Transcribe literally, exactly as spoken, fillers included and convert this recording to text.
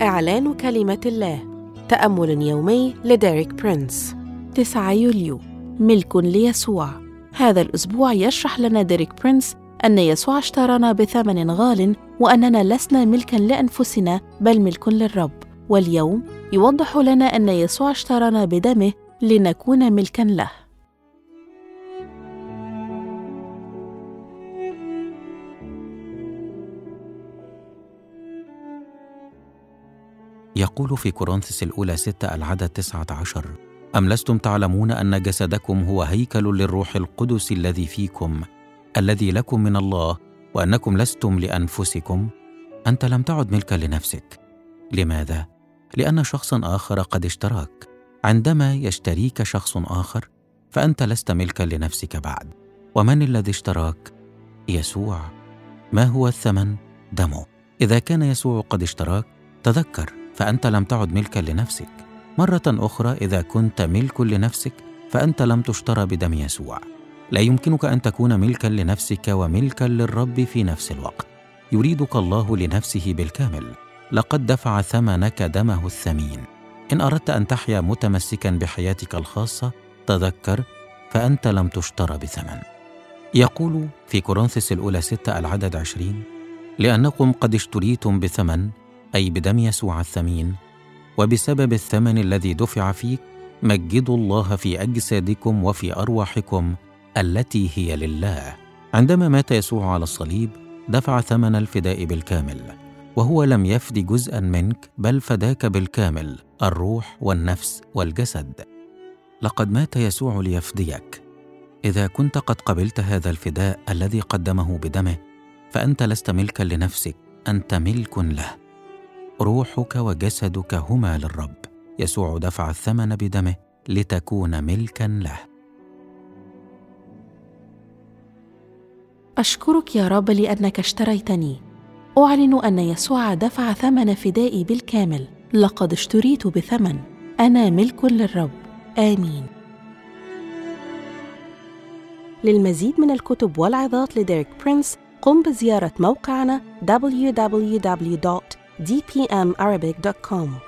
إعلان كلمة الله. تأمل يومي لديريك برينس. تسعة يوليو، ملك ليسوع. هذا الأسبوع يشرح لنا ديريك برينس أن يسوع اشترانا بثمن غال، وأننا لسنا ملكاً لأنفسنا بل ملك للرب. واليوم يوضح لنا أن يسوع اشترانا بدمه لنكون ملكاً له. يقول في كورنثوس الأولى ستة العدد تسعة عشر: أم لستم تعلمون أن جسدكم هو هيكل للروح القدس الذي فيكم، الذي لكم من الله، وأنكم لستم لأنفسكم؟ أنت لم تعد ملكا لنفسك. لماذا؟ لأن شخصا آخر قد اشتراك. عندما يشتريك شخص آخر فأنت لست ملكا لنفسك بعد. ومن الذي اشتراك؟ يسوع. ما هو الثمن؟ دمه. إذا كان يسوع قد اشتراك، تذكر، فأنت لم تعد ملكا لنفسك. مرة أخرى، إذا كنت ملك لنفسك فأنت لم تشترى بدم يسوع. لا يمكنك أن تكون ملكا لنفسك وملكا للرب في نفس الوقت. يريدك الله لنفسه بالكامل. لقد دفع ثمنك دمه الثمين. إن أردت أن تحيا متمسكا بحياتك الخاصة، تذكر، فأنت لم تشترى بثمن. يقول في كورنثوس الأولى ستة العدد عشرين: لأنكم قد اشتريتم بثمن، أي بدم يسوع الثمين، وبسبب الثمن الذي دفع فيك مجدوا الله في أجسادكم وفي أرواحكم التي هي لله. عندما مات يسوع على الصليب دفع ثمن الفداء بالكامل، وهو لم يفدي جزءا منك بل فداك بالكامل، الروح والنفس والجسد. لقد مات يسوع ليفديك. إذا كنت قد قبلت هذا الفداء الذي قدمه بدمه، فأنت لست ملكا لنفسك، أنت ملك له. روحك وجسدك هما للرب. يسوع دفع الثمن بدمه لتكون ملكا له. أشكرك يا رب لأنك اشتريتني. أعلن أن يسوع دفع ثمن فدائي بالكامل. لقد اشتريت بثمن. أنا ملك للرب. آمين. للمزيد من الكتب والعظات لديريك برينس، قم بزيارة موقعنا دبليو دبليو دبليو دوت دي بي إم أرابيك دوت كوم.